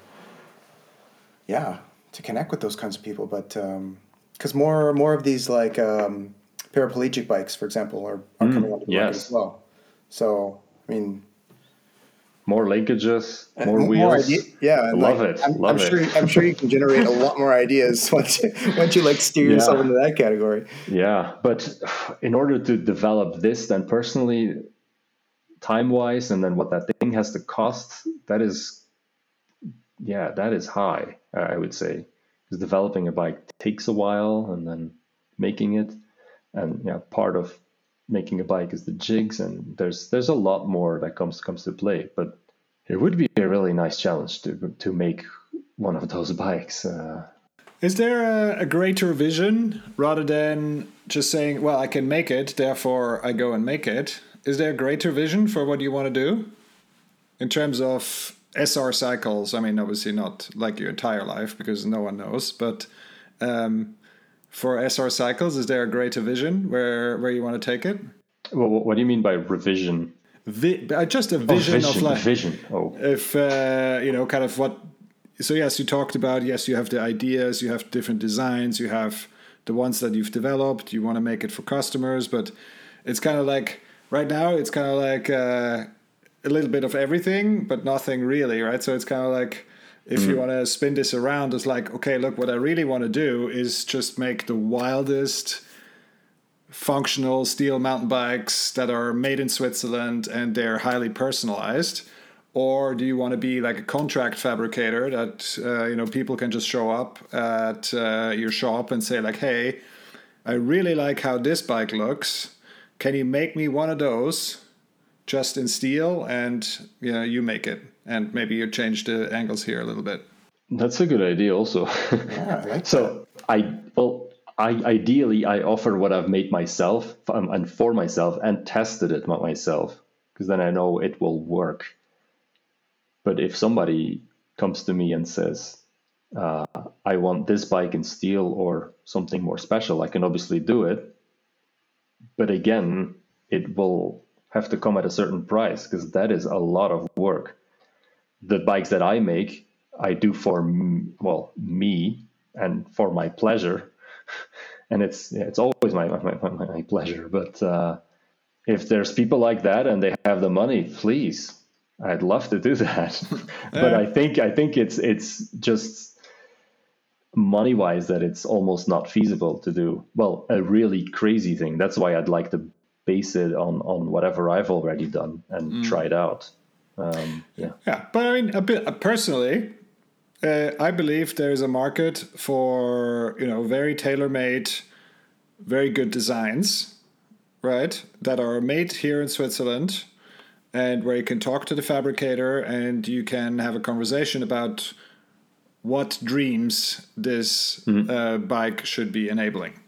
yeah to connect with those kinds of people, but because more more of these like um, paraplegic bikes, for example, are are Mm, coming onto the market as yes, well. So I mean, more linkages, uh, more m- more idea, wheels. yeah, and Love like it, I'm I'm love it. sure I'm sure you can generate a lot more ideas once you, once you like steer yourself Yeah, into that category. yeah. But in order to develop this, then personally, time wise, and then what that thing has to cost, that is, yeah, that is high, I would say. Because developing a bike takes a while, and then making it, and yeah, part of making a bike is the jigs, and there's there's a lot more that comes comes to play. But it would be a really nice challenge to to make one of those bikes. Uh, Is there a, a greater vision rather than just saying, well, I can make it, therefore I go and make it? Is there a greater vision for what you want to do in terms of S R Cycles? I mean, obviously not like your entire life because no one knows, but um, for S R Cycles, is there a greater vision where, where you want to take it? well, what do you mean by revision? Vi- uh, just a vision, oh, vision of like, vision. Oh, if, uh, you know, kind of what. So yes, you talked about, yes, you have the ideas, you have different designs, you have the ones that you've developed, you want to make it for customers, but it's kind of like, right now, it's kind of like uh, a little bit of everything, but nothing really, right? So it's kind of like, if mm. you want to spin this around, it's like, okay, look, what I really want to do is just make the wildest functional steel mountain bikes that are made in Switzerland and they're highly personalized. Or do you want to be like a contract fabricator that, uh, you know, people can just show up at uh, your shop and say like, hey, I really like how this bike looks. Can you make me one of those just in steel? And, you know, you make it. And maybe you change the angles here a little bit. That's a good idea also. Yeah, I like so that. I, well, I ideally, I offer what I've made myself um, and for myself and tested it myself, because then I know it will work. But if somebody comes to me and says, uh, I want this bike in steel or something more special, I can obviously do it. But again, it will have to come at a certain price because that is a lot of work. The bikes that I make, I do for, well, me and for my pleasure. And it's it's always my, my, my, my pleasure. But uh, if there's people like that and they have the money, please. I'd love to do that, but I think I think it's it's just money wise that it's almost not feasible to do. Well, a really crazy thing. That's why I'd like to base it on on whatever I've already done and mm. try it out. Um, yeah, yeah. But I mean, a bit personally, uh, I believe there is a market for you know very tailor-made, very good designs, right? That are made here in Switzerland. And where you can talk to the fabricator and you can have a conversation about what dreams this mm-hmm. uh, bike should be enabling.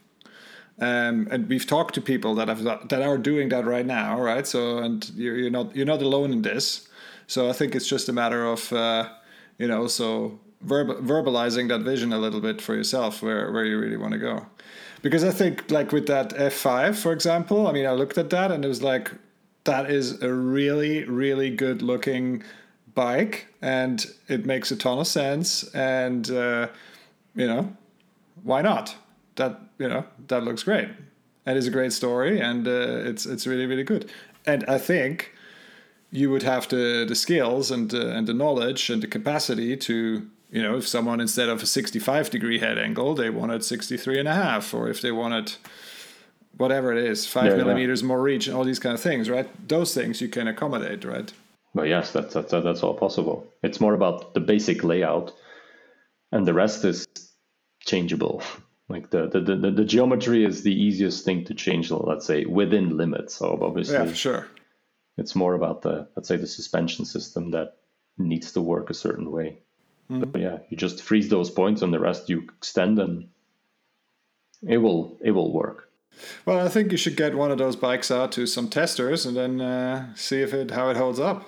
Um, and we've talked to people that have that are doing that right now, right? So, and you're, you're not you're not alone in this. So I think it's just a matter of uh, you know, so verb- verbalizing that vision a little bit for yourself, where where you really want to go. Because I think like with that F five, for example, I mean, I looked at that and it was like, that is a really, really good looking bike and it makes a ton of sense. And, uh, you know, why not? That, you know, that looks great. And it's a great story and uh, it's it's really, really good. And I think you would have the, the skills and, uh, and the knowledge and the capacity to, you know, if someone instead of a sixty-five degree head angle, they wanted sixty-three and a half, or if they wanted whatever it is, five yeah, millimeters yeah. more reach, and all these kind of things, right? Those things you can accommodate, right? Well, yes, that's, that's, that's all possible. It's more about the basic layout, and the rest is changeable. Like the, the, the, the geometry is the easiest thing to change, let's say, within limits. So obviously, yeah, for sure. It's more about the, let's say, the suspension system that needs to work a certain way. Mm-hmm. But yeah, you just freeze those points, and the rest you extend, and it will it will work. Well, I think you should get one of those bikes out to some testers and then uh, see if it how it holds up.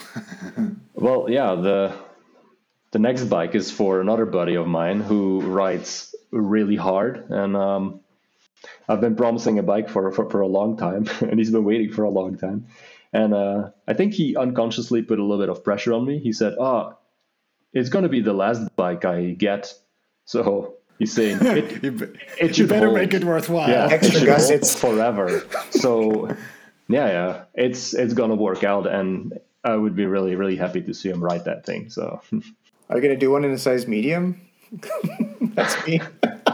Well, yeah, the the next bike is for another buddy of mine who rides really hard, and um, I've been promising a bike for, for, for a long time, and he's been waiting for a long time. And uh, I think he unconsciously put a little bit of pressure on me. He said, "Oh, it's going to be the last bike I get, so." He's saying it, you, it should you better hold. Make it worthwhile. Yeah, extra it gussets forever. So, yeah, yeah, it's it's gonna work out, and I would be really, really happy to see him ride that thing. So, are you gonna do one in a size medium? That's me.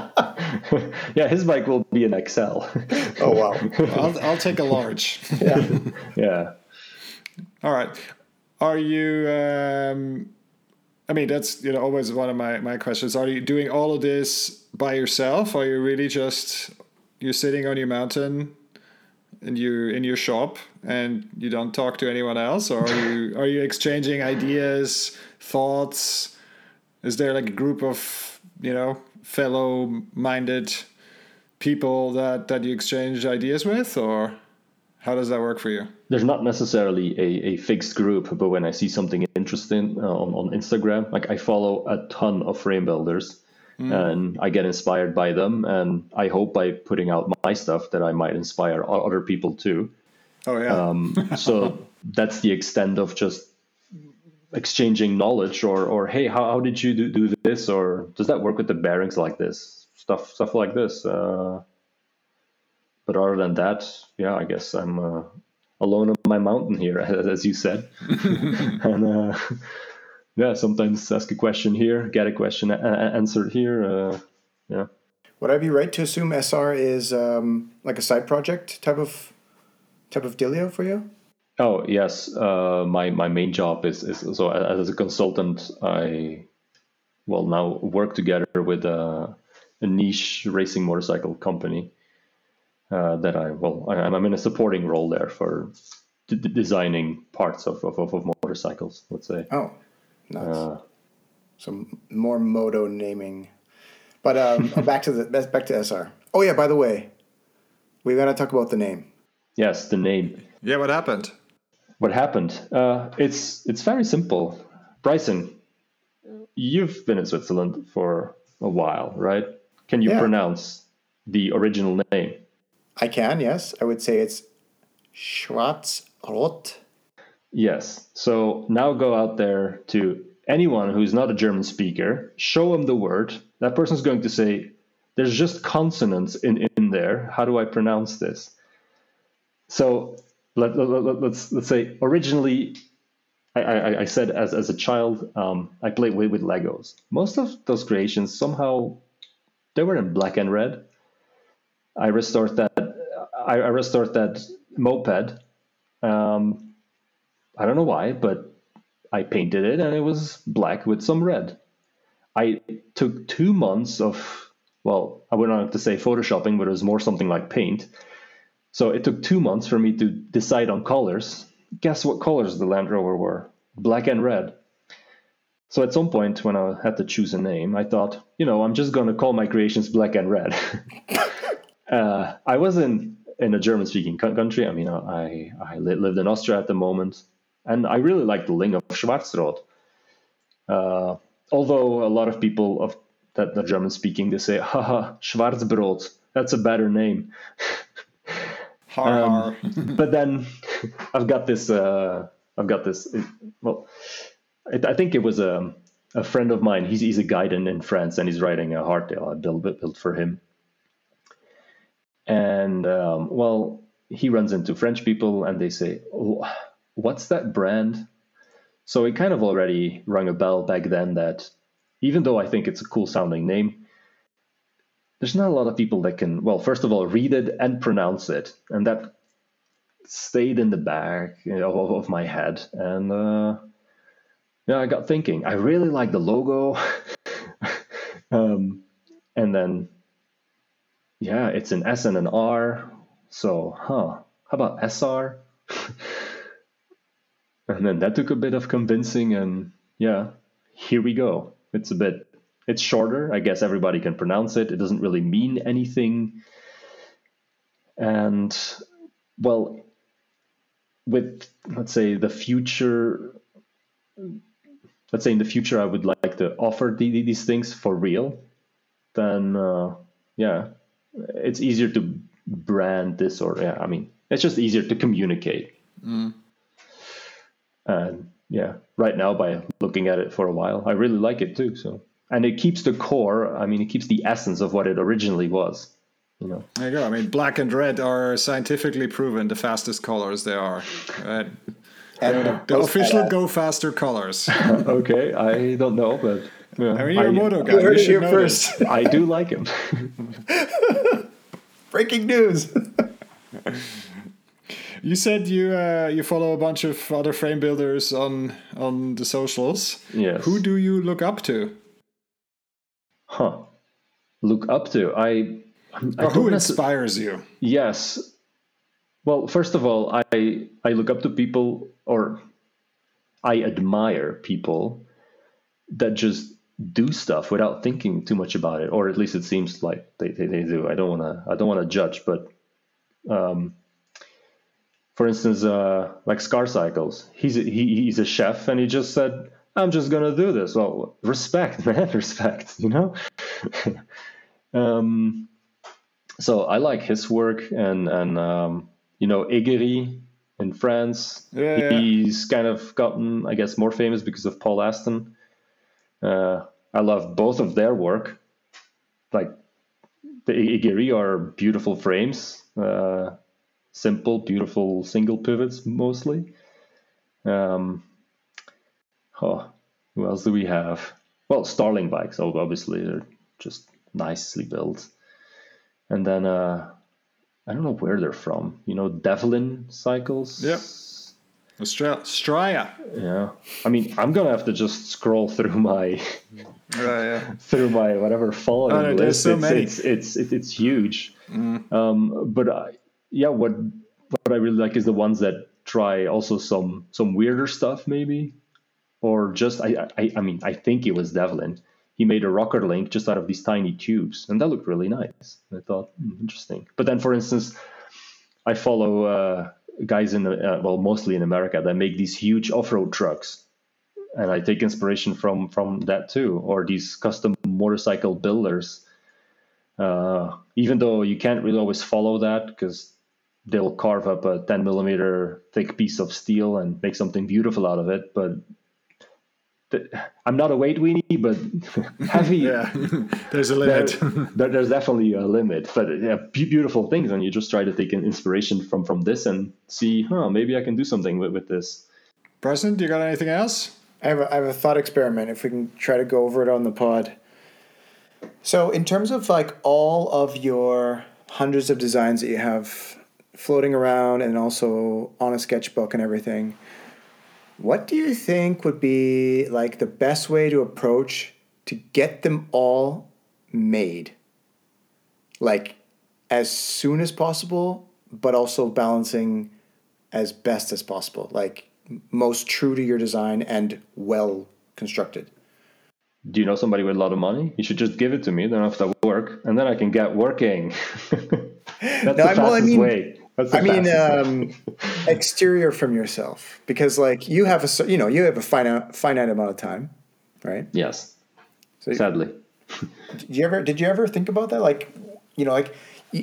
Yeah, his bike will be an X L. Oh wow! I'll I'll take a large. Yeah. Yeah. All right. Are you? Um, I mean, that's you know always one of my, my questions. Are you doing all of this by yourself? Or are you really just you're sitting on your mountain in you in your shop and you don't talk to anyone else, or are you are you exchanging ideas, thoughts? Is there like a group of, you know, fellow-minded people that that you exchange ideas with, or how does that work for you? There's not necessarily a, a fixed group, but when I see something interesting uh, on, on Instagram, like I follow a ton of frame builders mm. and I get inspired by them. And I hope by putting out my stuff that I might inspire other people too. Oh, yeah. Um, so that's the extent of just exchanging knowledge or, or hey, how, how did you do, do this? Or does that work with the bearings like this? Stuff, stuff like this. Uh, but other than that, yeah, I guess I'm... Uh, alone on my mountain here, as you said. and uh, yeah, sometimes ask a question here, get a question a- answered here. Uh, yeah. Would I be right to assume S R is um, like a side project type of type of dealio for you? Oh yes, uh, my my main job is is so as a consultant. I well now work together with a, a niche racing motorcycle company. Uh, that I well I, I'm in a supporting role there for d- designing parts of, of of motorcycles, let's say. Oh, nice. Uh, so more moto naming, but um, back to the back to S R. Oh yeah, by the way, we gotta talk about the name. Yes, the name. Yeah, what happened? What happened? Uh, it's it's very simple. Bryson, you've been in Switzerland for a while, right? Can you yeah. pronounce the original name? I can, yes. I would say it's Schwarz-Rot. Yes. So now go out there to anyone who's not a German speaker, show them the word. That person's going to say, there's just consonants in, in there. How do I pronounce this? So let, let, let, let's let's say originally, I, I, I said as, as a child, um, I played with, with Legos. Most of those creations, somehow, they were in black and red. I restored that. I restored that moped. Um, I don't know why, but I painted it and it was black with some red. I took two months of, well, I wouldn't have to say photoshopping, but it was more something like paint. So it took two months for me to decide on colors. Guess what colors the Land Rover were? Black and red. So at some point when I had to choose a name, I thought, you know, I'm just going to call my creations Black and Red. uh, I wasn't in a German-speaking country. I mean, I I lived in Austria at the moment, and I really like the ling of Schwarzrot. Uh, although a lot of people of that are German-speaking, they say, haha, Schwarzbrot, that's a better name. Har, um, har. But then I've got this, uh, I've got this, it, well, it, I think it was a, a friend of mine. He's, he's a guide in, in France, and he's riding a hardtail I built, built for him. And, um, well, he runs into French people and they say, oh, what's that brand? So it kind of already rang a bell back then that even though I think it's a cool sounding name, there's not a lot of people that can, well, first of all, read it and pronounce it. And that stayed in the back you know, of, of my head. And uh, yeah, I got thinking, I really like the logo. um, and then yeah, it's an S and an R. So, huh, how about S R? And then that took a bit of convincing, and yeah, here we go. It's a bit, it's shorter. I guess everybody can pronounce it. It doesn't really mean anything. And, well, with, let's say, the future, let's say in the future, I would like to offer the, these things for real, then, uh, yeah. It's easier to brand this, or yeah, I mean, it's just easier to communicate. Mm. And yeah, right now by looking at it for a while, I really like it too. So, and it keeps the core. I mean, it keeps the essence of what it originally was. You know. There you go. I mean, black and red are scientifically proven the fastest colors they are. Right? And the, the official go faster colors. Okay, I don't know, but. Yeah, I mean, you're I, a moto guy. You heard you it here first. I do like him. Breaking news. You said you uh, you follow a bunch of other frame builders on on the socials. Yes. Who do you look up to? Huh. Look up to? I. I or who inspires you? Yes. Well, first of all, I I look up to people, or I admire people that just do stuff without thinking too much about it, or at least it seems like they, they, they do. I don't want to I don't want to judge, but um, for instance, uh, like Scar Cycles, he's a, he, he's a chef, and he just said, "I'm just gonna do this." Well, respect, man, respect. You know. um, so I like his work, and and um, you know, Egeri in France. Yeah, yeah. He's kind of gotten, I guess, more famous because of Paul Aston. Uh, I love both of their work. Like the Egeri are beautiful frames, uh, simple, beautiful single pivots mostly. Um, oh, who else do we have? Well, Starling bikes, obviously, they're just nicely built. And then uh, I don't know where they're from. You know, Devlin Cycles. Yep. Australia. Straya. Yeah. I mean, I'm gonna have to just scroll through my Uh, yeah. through my whatever following Oh, no, there's list. so it's, many. It's it's it's, it's huge. Um, but I, yeah, what what I really like is the ones that try also some some weirder stuff, maybe, or just I I, I mean I think it was Devlin. He made a rocker link just out of these tiny tubes, and that looked really nice. I thought, hmm, interesting. But then, for instance, I follow uh, guys in uh, well, mostly in America, that make these huge off-road trucks, and I take inspiration from from that too, or these custom motorcycle builders. Uh, even though you can't really always follow that because they'll carve up a ten millimeter thick piece of steel and make something beautiful out of it, but th- I'm not a weight weenie, but heavy. Yeah. There's a limit. There, there- there's definitely a limit, but yeah, be- beautiful things, and you just try to take an inspiration from from this and see, huh, maybe I can do something with, with this. Preston, you got anything else? I have, a, I have a thought experiment if we can try to go over it on the pod. So, in terms of like all of your hundreds of designs that you have floating around and also on a sketchbook and everything, what do you think would be like the best way to approach to get them all made? Like as soon as possible, but also balancing as best as possible, like most true to your design and well constructed. Do you know somebody with a lot of money? You should just give it to me. Then I have to work, and then I can get working. That's No, the I- well, I fastest mean- way. That's the I mean, fastest um, way. exterior from yourself, because like you have a cer- you know you have a finite finite amount of time, right? Yes, So sadly. did you ever did you ever think about that? Like, you know, like you,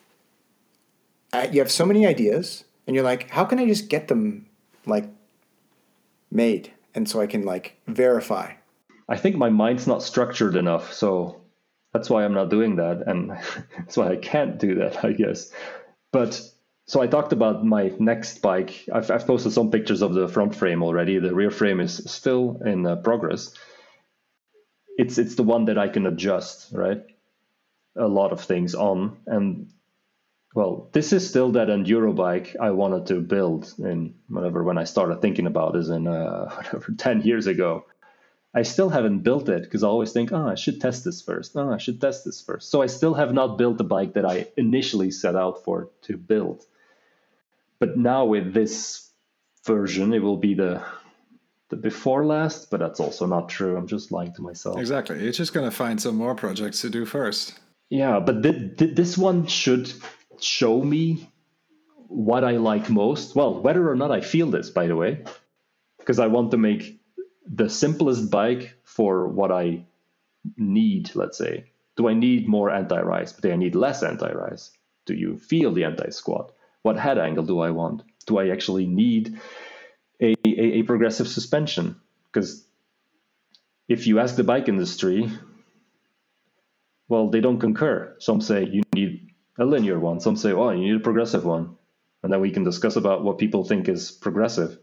uh, you have so many ideas, and you're like, how can I just get them like made, and so I can like verify. I think my mind's not structured enough, so that's why I'm not doing that, and that's why I can't do that, I guess. But so I talked about my next bike. I've, I've posted some pictures of the front frame already. The rear frame is still in uh, progress. It's it's the one that I can adjust, right? A lot of things on, and well, this is still that enduro bike I wanted to build in whatever when I started thinking about is in uh, whatever ten years ago. I still haven't built it because I always think, oh, I should test this first. Oh, I should test this first. So I still have not built the bike that I initially set out for to build. But now with this version, it will be the the before last, but that's also not true. I'm just lying to myself. Exactly. You're just going to find some more projects to do first. Yeah, but th- th- this one should show me what I like most. Well, whether or not I feel this, by the way, because I want to make the simplest bike for what I need, let's say. Do I need more anti-rise? Do I need less anti-rise? Do you feel the anti-squat? What head angle do I want? Do I actually need a, a, a progressive suspension? Because if you ask the bike industry, well, they don't concur. Some say you need a linear one. Some say, oh, you need a progressive one. And then we can discuss about what people think is progressive.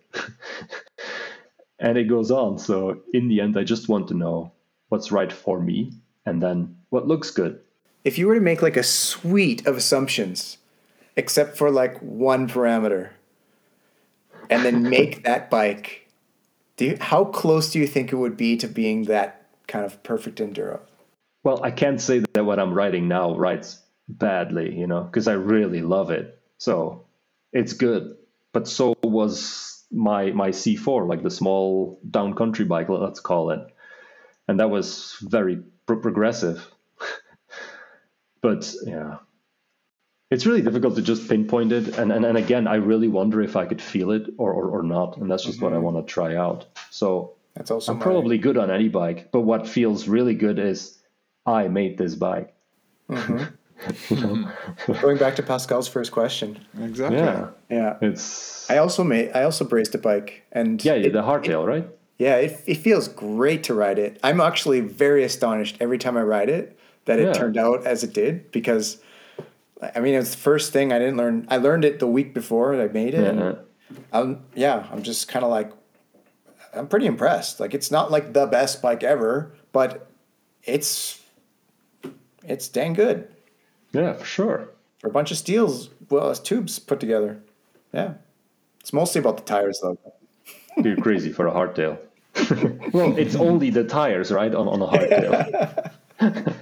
And it goes on. So in the end, I just want to know what's right for me and then what looks good. If you were to make like a suite of assumptions, except for like one parameter, and then make that bike, do you, how close do you think it would be to being that kind of perfect enduro? Well, I can't say that what I'm writing now writes badly, you know, because I really love it. So it's good. But so was my my C four, like the small down country bike, let's call it, and that was very pro- progressive. But yeah, it's really difficult to just pinpoint it. And, and and again, I really wonder if I could feel it or or, or not, and that's just mm-hmm. what I want to try out. So that's also I'm my... probably good on any bike, but what feels really good is I made this bike. Mm-hmm. You know? Going back to Pascal's first question. Exactly. Yeah. Yeah. It's. I also made. I also braced a bike, and yeah, it, the hardtail, it, right? Yeah, it it feels great to ride it. I'm actually very astonished every time I ride it that it Yeah. turned out as it did, because I mean it's the first thing I didn't learn. I learned it the week before I made it. Yeah. And I'm yeah. I'm just kind of like. I'm pretty impressed. Like it's not like the best bike ever, but it's it's dang good. Yeah, for sure. For a bunch of steels, well, as tubes put together. Yeah. It's mostly about the tires, though. You're crazy for a hardtail. Well, it's only the tires, right, on, on a hardtail.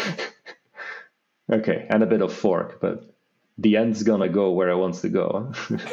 Okay, and a bit of fork, but the end's gonna go where it wants to go.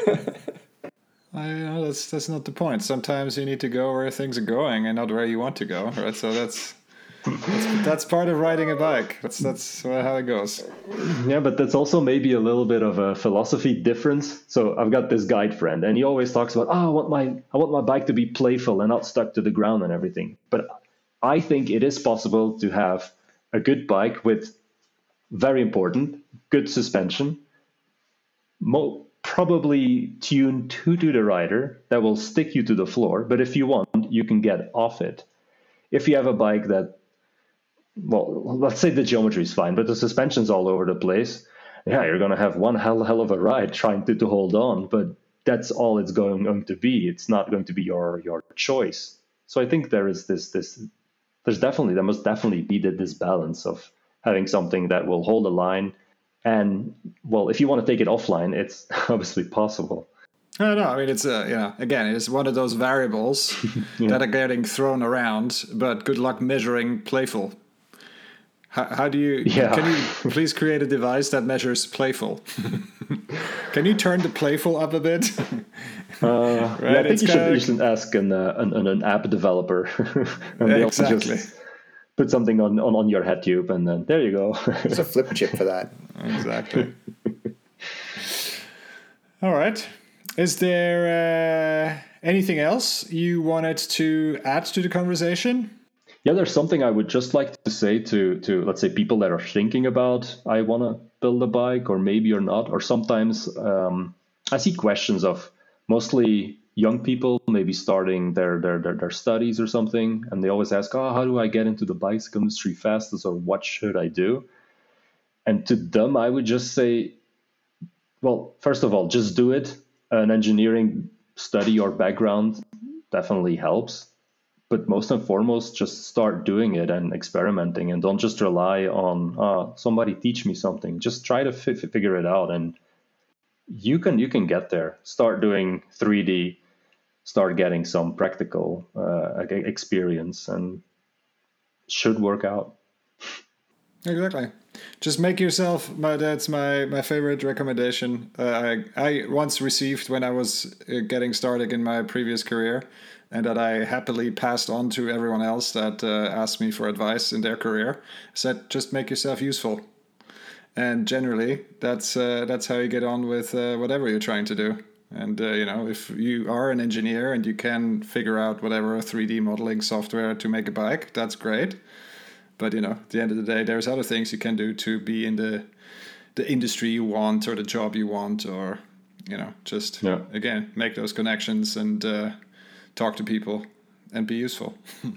I know that's that's not the point. Sometimes you need to go where things are going and not where you want to go, right? So that's that's, that's part of riding a bike. That's that's how it goes. Yeah, but that's also maybe a little bit of a philosophy difference. So I've got this guide friend, and he always talks about, oh, I want my I want my bike to be playful and not stuck to the ground and everything. But I think it is possible to have a good bike with, very important, good suspension, mo- probably tuned to, to the rider that will stick you to the floor. But if you want, you can get off it. If you have a bike that, well, let's say the geometry is fine, but the suspension's all over the place, yeah, you're going to have one hell, hell of a ride trying to, to hold on, but that's all it's going, going to be. It's not going to be your, your choice. So I think there is this, this, there's definitely, there must definitely be this balance of having something that will hold a line. And, well, if you want to take it offline, it's obviously possible. No, no, I mean, it's, uh, you know, again, it's one of those variables yeah. that are getting thrown around, but good luck measuring playful. How, how do you, yeah. can you please create a device that measures playful? Can you turn the playful up a bit? uh, right? yeah, I think you should, you should ask an, uh, an, an app developer. And they exactly. Just put something on, on, on your head tube, and then there you go. There's a flip chip for that. Exactly. All right. Is there uh, anything else you wanted to add to the conversation? Yeah, there's something I would just like to say to, to let's say, people that are thinking about, I want to build a bike, or maybe or not. Or sometimes um, I see questions of mostly young people, maybe starting their, their, their, their studies or something. And they always ask, oh, how do I get into the bicycle industry fastest, or what should I do? And to them, I would just say, well, first of all, just do it. An engineering study or background definitely helps. But most and foremost, just start doing it and experimenting, and don't just rely on uh, somebody teach me something. Just try to fi- figure it out, and you can you can get there. Start doing three D, start getting some practical uh, experience, and should work out. Exactly. Just make yourself. My, that's my, my favorite recommendation. Uh, I I once received when I was uh, getting started in my previous career, and that I happily passed on to everyone else that uh, asked me for advice in their career. I said, just make yourself useful. And generally, that's uh, that's how you get on with uh, whatever you're trying to do. And, uh, you know, if you are an engineer and you can figure out whatever three D modeling software to make a bike, that's great. But, you know, at the end of the day, there's other things you can do to be in the the industry you want, or the job you want, or, you know, just, yeah. again, make those connections and uh, talk to people and be useful.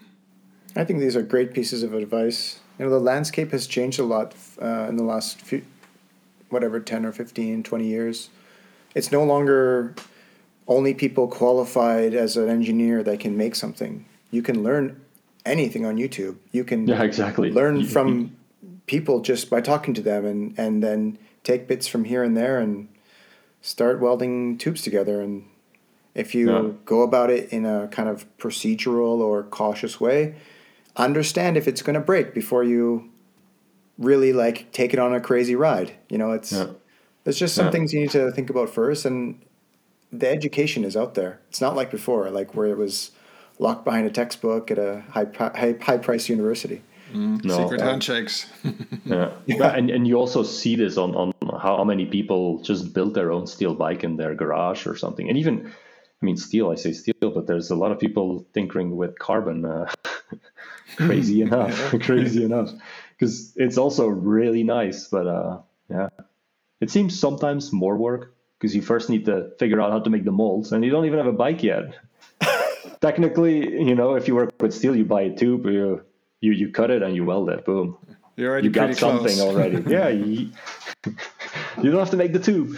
I think these are great pieces of advice. You know, the landscape has changed a lot uh, in the last few, whatever, ten or fifteen, twenty years. It's no longer only people qualified as an engineer that can make something. You can learn anything on YouTube. You can yeah, exactly. learn from people just by talking to them, and, and then take bits from here and there and start welding tubes together. And if you yeah. go about it in a kind of procedural or cautious way, understand if it's going to break before you really like take it on a crazy ride. You know, it's yeah. There's just some Yeah. things you need to think about first, and the education is out there. It's not like before, like where it was locked behind a textbook at a high high, high price university. Mm, No, secret uh, handshakes. Yeah. But- and, and you also see this on, on how, how many people just build their own steel bike in their garage or something. And even, I mean, steel, I say steel, but there's a lot of people tinkering with carbon. Uh, crazy enough, crazy enough. Because it's also really nice. But uh, yeah, it seems sometimes more work because you first need to figure out how to make the molds and you don't even have a bike yet. Technically, you know, if you work with steel, you buy a tube, you, you, you cut it and you weld it, boom. You're already You got pretty something close. already. Yeah, you, you don't have to make the tube.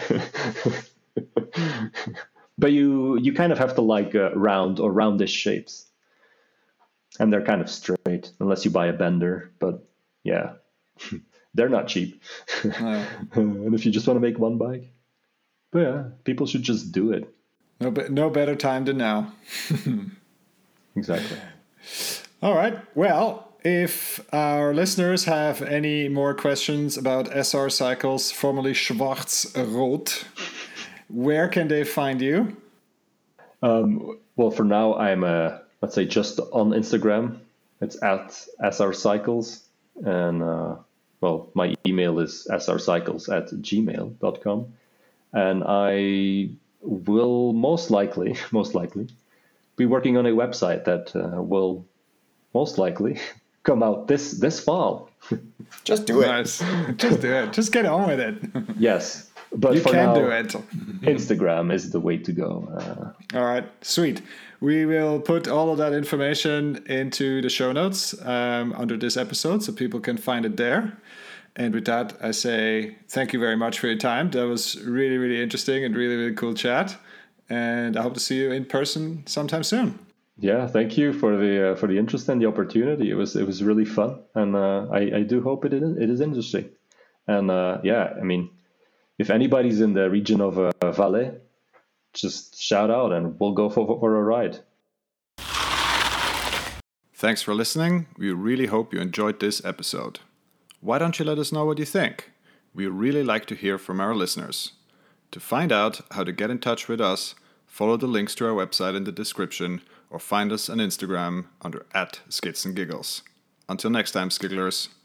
But you you kind of have to like uh, round or roundish shapes. And they're kind of straight, unless you buy a bender. But yeah, they're not cheap. No. And if you just want to make one bike, but yeah, people should just do it. No, be- no better time than now. Exactly. All right. Well, if our listeners have any more questions about S R Cycles, formerly Schwarz-Rot, where can they find you? Um, well, for now, I'm, uh, let's say, just on Instagram. It's at S R Cycles. And, uh, well, my email is s r cycles at gmail dot com. And I will most likely, most likely, be working on a website that uh, will most likely come out this this fall. Just do it. Nice. Just do it. Just get on with it. Yes, but You for can now, do it. Instagram is the way to go. Uh, All right, sweet. We will put all of that information into the show notes um, under this episode so people can find it there. And with that, I say thank you very much for your time. That was really, really interesting and really, really cool chat. And I hope to see you in person sometime soon. yeah, thank you for the uh, for the interest and the opportunity. It was it was really fun, and uh, I I do hope it is it is interesting. And uh, yeah, I mean, if anybody's in the region of uh, Valais, just shout out and we'll go for for a ride. Thanks for listening. We really hope you enjoyed this episode. Why don't you let us know what you think? We really like to hear from our listeners. To find out how to get in touch with us, follow the links to our website in the description or find us on Instagram under at Skits and Giggles. Until next time, Skigglers.